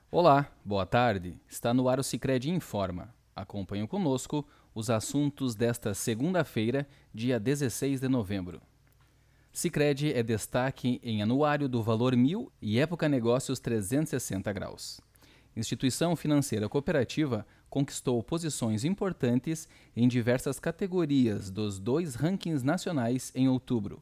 Olá, boa tarde. Está no ar o Sicredi Informa. Acompanhe conosco os assuntos desta segunda-feira, dia 16 de novembro. Sicredi é destaque em Anuário do Valor 1000 e Época Negócios 360 graus. Instituição financeira cooperativa conquistou posições importantes em diversas categorias dos 2 rankings nacionais em outubro.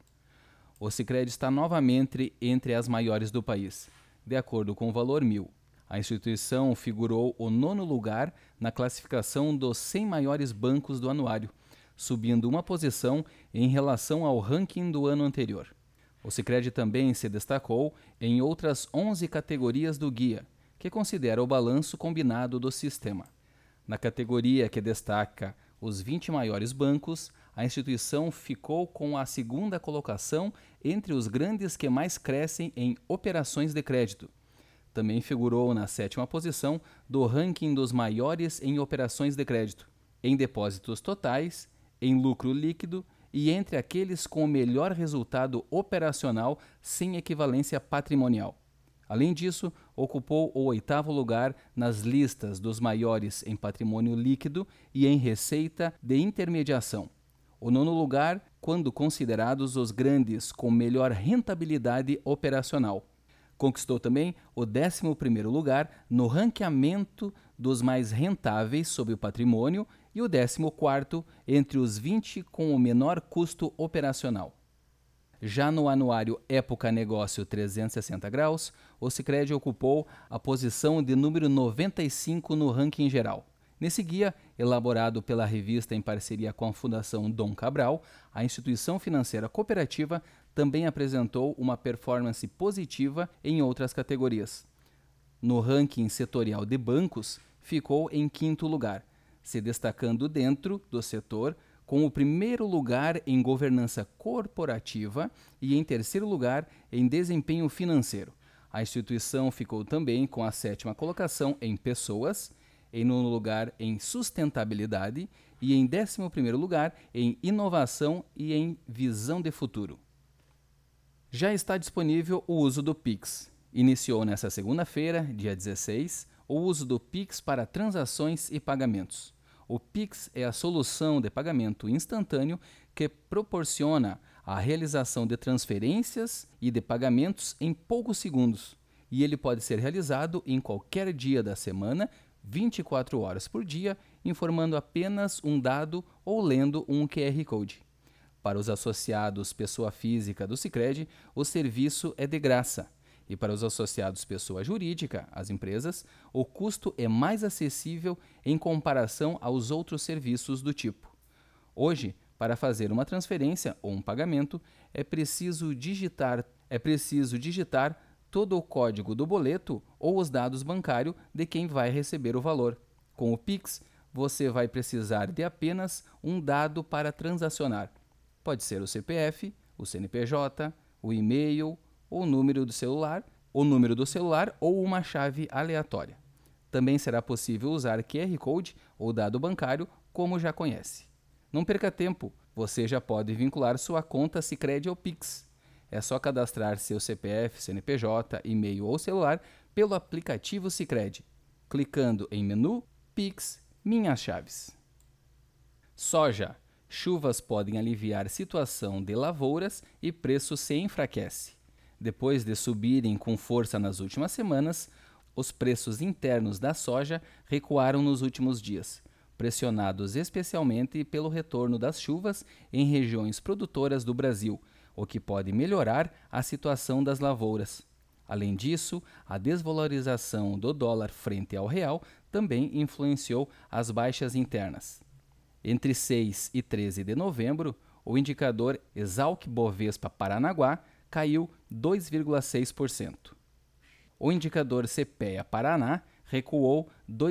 O Sicredi está novamente entre as maiores do país, de acordo com o Valor 1000. A instituição figurou o 9º lugar na classificação dos 100 maiores bancos do anuário, subindo uma posição em relação ao ranking do ano anterior. O Sicredi também se destacou em outras 11 categorias do guia, que considera o balanço combinado do sistema. Na categoria que destaca os 20 maiores bancos, a instituição ficou com a 2ª colocação entre os grandes que mais crescem em operações de crédito. Também figurou na 7ª posição do ranking dos maiores em operações de crédito, em depósitos totais, em lucro líquido e entre aqueles com o melhor resultado operacional sem equivalência patrimonial. Além disso, ocupou o 8º lugar nas listas dos maiores em patrimônio líquido e em receita de intermediação. O 9º lugar, quando considerados os grandes com melhor rentabilidade operacional. Conquistou também o 11º lugar no ranqueamento dos mais rentáveis sob o patrimônio e o 14º entre os 20 com o menor custo operacional. Já no anuário Época Negócio 360 graus, o Sicredi ocupou a posição de número 95 no ranking geral. Nesse guia, elaborado pela revista em parceria com a Fundação Dom Cabral, a instituição financeira cooperativa também apresentou uma performance positiva em outras categorias. No ranking setorial de bancos, ficou em 5º lugar, se destacando dentro do setor com o 1º lugar em governança corporativa e em 3º lugar em desempenho financeiro. A instituição ficou também com a 7ª colocação em pessoas, em 9º lugar em sustentabilidade e em 11º lugar em inovação e em visão de futuro. Já está disponível o uso do Pix. Iniciou nesta segunda-feira, dia 16, o uso do Pix para transações e pagamentos. O Pix é a solução de pagamento instantâneo que proporciona a realização de transferências e de pagamentos em poucos segundos, e ele pode ser realizado em qualquer dia da semana, 24 horas por dia, informando apenas um dado ou lendo um QR Code. Para os associados pessoa física do Sicredi, o serviço é de graça. E para os associados pessoa jurídica, as empresas, o custo é mais acessível em comparação aos outros serviços do tipo. Hoje, para fazer uma transferência ou um pagamento, é preciso digitar todo o código do boleto ou os dados bancários de quem vai receber o valor. Com o Pix, você vai precisar de apenas um dado para transacionar. Pode ser o CPF, o CNPJ, o e-mail, o número do celular ou uma chave aleatória. Também será possível usar QR Code ou dado bancário, como já conhece. Não perca tempo, você já pode vincular sua conta Sicredi ao Pix. É só cadastrar seu CPF, CNPJ, e-mail ou celular pelo aplicativo Sicredi, clicando em menu Pix Minhas Chaves. Soja. Chuvas podem aliviar situação de lavouras e preço se enfraquece. Depois de subirem com força nas últimas semanas, os preços internos da soja recuaram nos últimos dias, pressionados especialmente pelo retorno das chuvas em regiões produtoras do Brasil, o que pode melhorar a situação das lavouras. Além disso, a desvalorização do dólar frente ao real também influenciou as baixas internas. Entre 6 e 13 de novembro, o indicador Exalc-Bovespa Paranaguá caiu 2,6%. O indicador CPEA Paraná recuou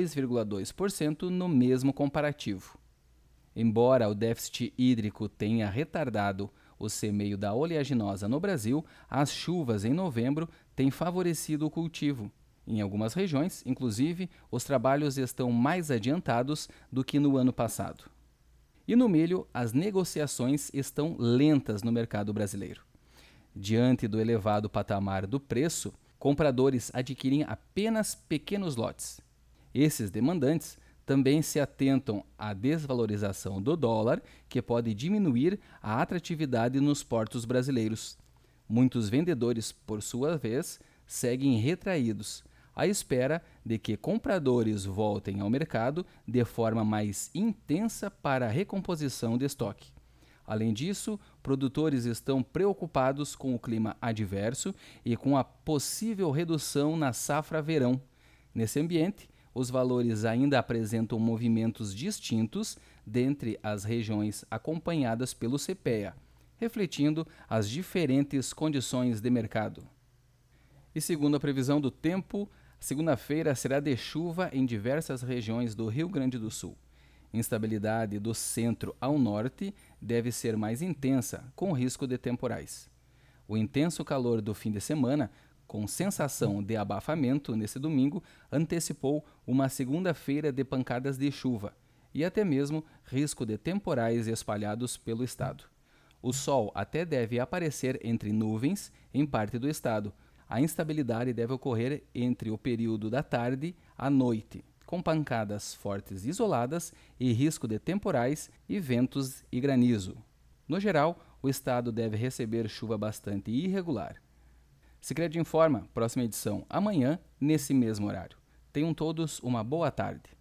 2,2% no mesmo comparativo. Embora o déficit hídrico tenha retardado o semeio da oleaginosa no Brasil, as chuvas em novembro têm favorecido o cultivo. Em algumas regiões, inclusive, os trabalhos estão mais adiantados do que no ano passado. E no milho, as negociações estão lentas no mercado brasileiro. Diante do elevado patamar do preço, compradores adquirem apenas pequenos lotes. Esses demandantes também se atentam à desvalorização do dólar, que pode diminuir a atratividade nos portos brasileiros. Muitos vendedores, por sua vez, seguem retraídos, à espera de que compradores voltem ao mercado de forma mais intensa para a recomposição de estoque. Além disso, produtores estão preocupados com o clima adverso e com a possível redução na safra verão. Nesse ambiente, os valores ainda apresentam movimentos distintos dentre as regiões acompanhadas pelo CPEA, refletindo as diferentes condições de mercado. E segundo a previsão do tempo, segunda-feira será de chuva em diversas regiões do Rio Grande do Sul. Instabilidade do centro ao norte deve ser mais intensa, com risco de temporais. O intenso calor do fim de semana, com sensação de abafamento nesse domingo, antecipou uma segunda-feira de pancadas de chuva e até mesmo risco de temporais espalhados pelo estado. O sol até deve aparecer entre nuvens em parte do estado. A instabilidade deve ocorrer entre o período da tarde à noite, com pancadas fortes isoladas e risco de temporais e ventos e granizo. No geral, o estado deve receber chuva bastante irregular. Sicredi informa, próxima edição amanhã, nesse mesmo horário. Tenham todos uma boa tarde.